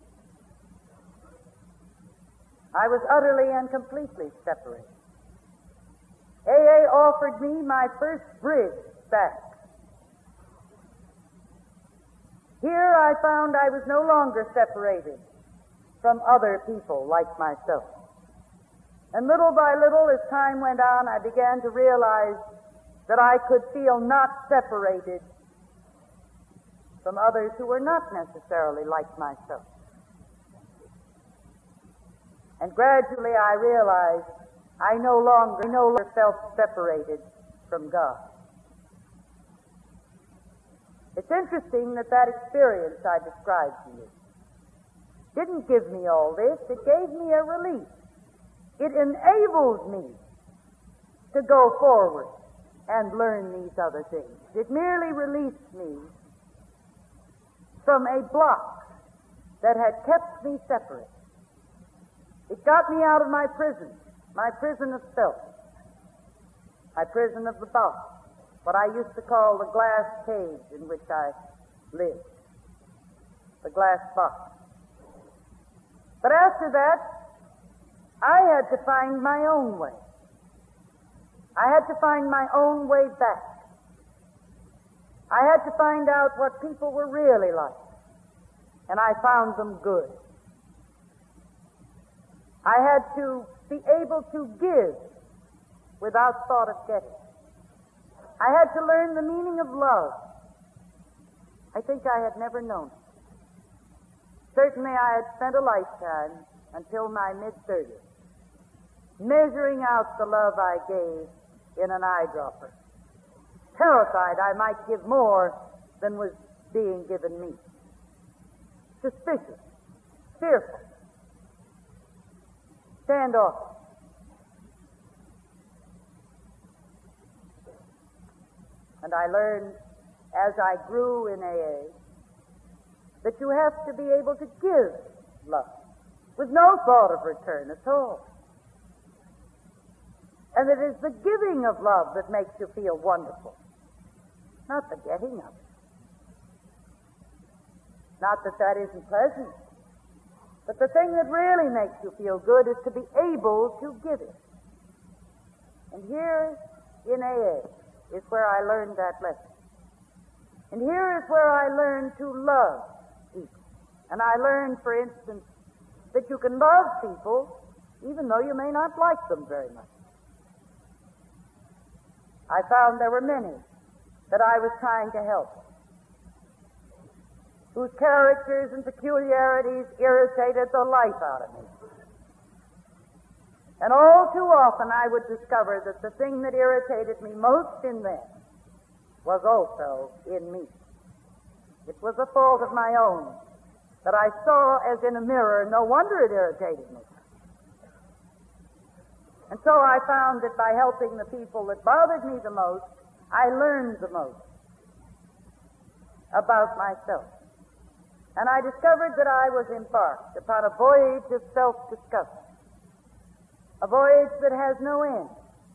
I was utterly and completely separated. A A offered me my first bridge back. Here I found I was no longer separated from other people like myself. And little by little, as time went on, I began to realize that I could feel not separated from others who were not necessarily like myself. And gradually I realized I no longer, I no longer felt separated from God. It's interesting that that experience I described to you didn't give me all this. It gave me a relief. It enabled me to go forward and learn these other things. It merely released me from a block that had kept me separate. It got me out of my prison, my prison of self, my prison of the box, what I used to call the glass cage in which I lived, the glass box. But after that, I had to find my own way. I had to find my own way back. I had to find out what people were really like, and I found them good. I had to be able to give without thought of getting. I had to learn the meaning of love. I think I had never known it. Certainly I had spent a lifetime until my mid-thirties measuring out the love I gave in an eyedropper, terrified I might give more than was being given me, suspicious, fearful, standoffish. And I learned as I grew in A A that you have to be able to give love with no thought of return at all. And it is the giving of love that makes you feel wonderful, not the getting of it. Not that that isn't pleasant, but the thing that really makes you feel good is to be able to give it. And here in A A is where I learned that lesson. And here is where I learned to love people. And I learned, for instance, that you can love people even though you may not like them very much. I found there were many that I was trying to help, whose characters and peculiarities irritated the life out of me. And all too often I would discover that the thing that irritated me most in them was also in me. It was a fault of my own that I saw as in a mirror. No wonder it irritated me. And so I found that by helping the people that bothered me the most, I learned the most about myself. And I discovered that I was embarked upon a voyage of self-discovery, a voyage that has no end.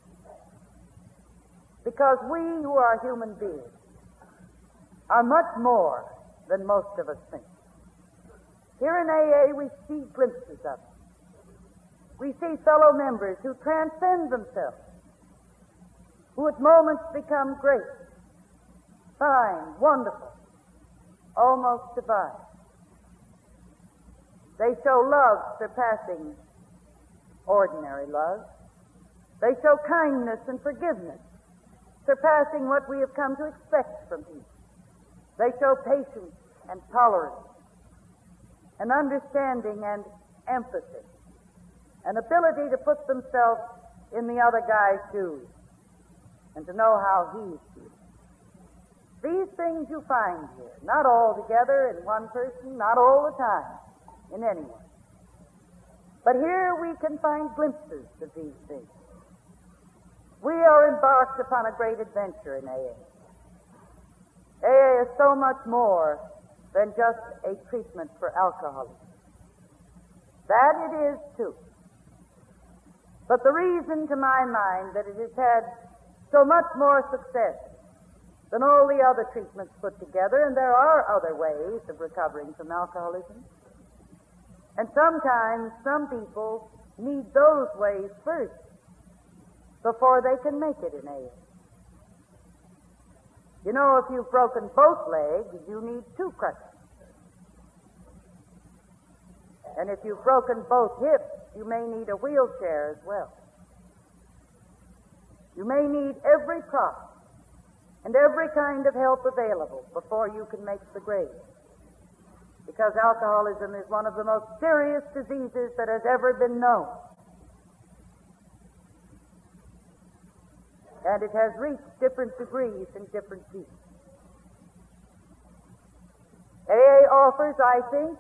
Because we who are human beings are much more than most of us think. Here in A A we see glimpses of it. We see fellow members who transcend themselves, who at moments become great, fine, wonderful, almost divine. They show love surpassing ordinary love. They show kindness and forgiveness, surpassing what we have come to expect from people. They show patience and tolerance, and understanding and empathy, an ability to put themselves in the other guy's shoes and to know how he feels. These things you find here, not all together in one person, not all the time in anyone. But here we can find glimpses of these things. We are embarked upon a great adventure in A A. A A is so much more than just a treatment for alcoholism. That it is too. But the reason, to my mind, that it has had so much more success than all the other treatments put together, and there are other ways of recovering from alcoholism, and sometimes some people need those ways first before they can make it in A A. You know, if you've broken both legs, you need two crutches. And if you've broken both hips, you may need a wheelchair as well. You may need every prop and every kind of help available before you can make the grade. Because alcoholism is one of the most serious diseases that has ever been known. And it has reached different degrees in different people. A A offers, I think,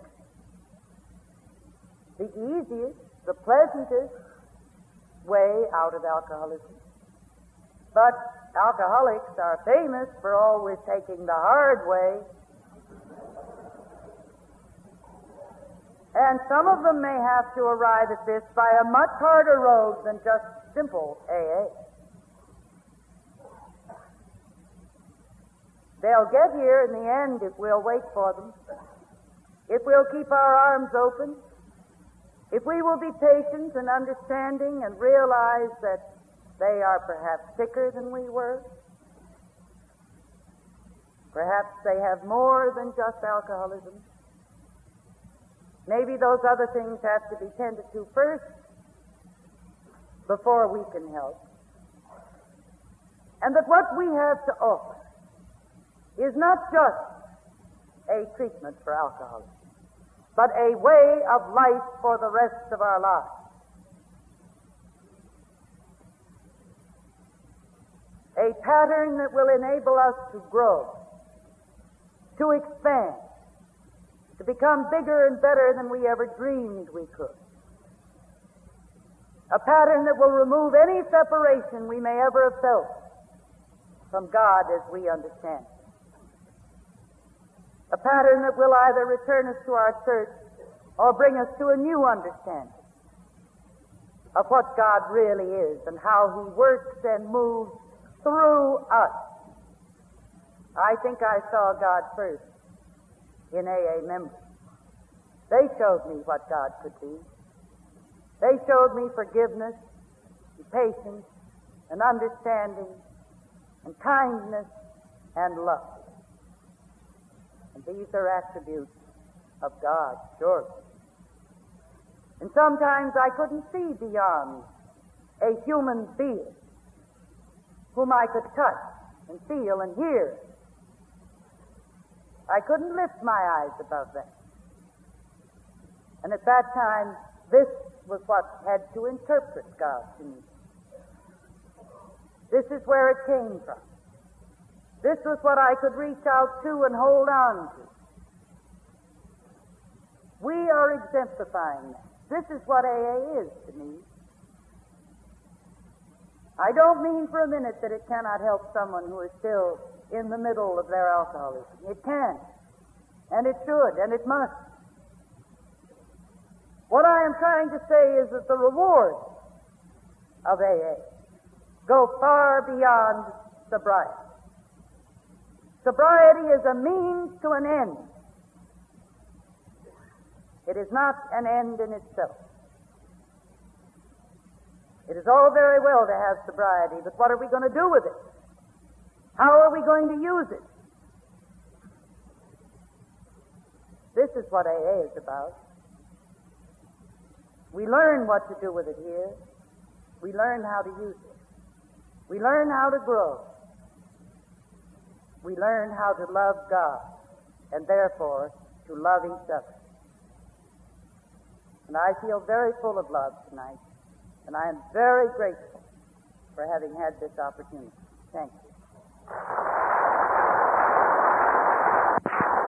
the easiest, the pleasantest way out of alcoholism. But alcoholics are famous for always taking the hard way. And some of them may have to arrive at this by a much harder road than just simple A A. They'll get here in the end if we'll wait for them, if we'll keep our arms open, if we will be patient and understanding and realize that they are perhaps sicker than we were. Perhaps they have more than just alcoholism. Maybe those other things have to be tended to first before we can help. And that what we have to offer is not just a treatment for alcoholism, but a way of life for the rest of our lives. A pattern that will enable us to grow, to expand, to become bigger and better than we ever dreamed we could. A pattern that will remove any separation we may ever have felt from God as we understand it. A pattern that will either return us to our church or bring us to a new understanding of what God really is and how He works and moves through us. I think I saw God first in A A members. They showed me what God could be. They showed me forgiveness and patience and understanding and kindness and love. And these are attributes of God, surely. And sometimes I couldn't see beyond a human being whom I could touch and feel and hear. I couldn't lift my eyes above that. And at that time, this was what had to interpret God to me. This is where it came from. This was what I could reach out to and hold on to. We are exemplifying that. This is what A A is to me. I don't mean for a minute that it cannot help someone who is still in the middle of their alcoholism. It can, and it should, and it must. What I am trying to say is that the rewards of A A go far beyond sobriety. Sobriety is a means to an end. It is not an end in itself. It is all very well to have sobriety, but what are we going to do with it? How are we going to use it? This is what A A is about. We learn what to do with it here. We learn how to use it. We learn how to grow. We learn how to love God and therefore to love each other. And I feel very full of love tonight, and I am very grateful for having had this opportunity. Thank you.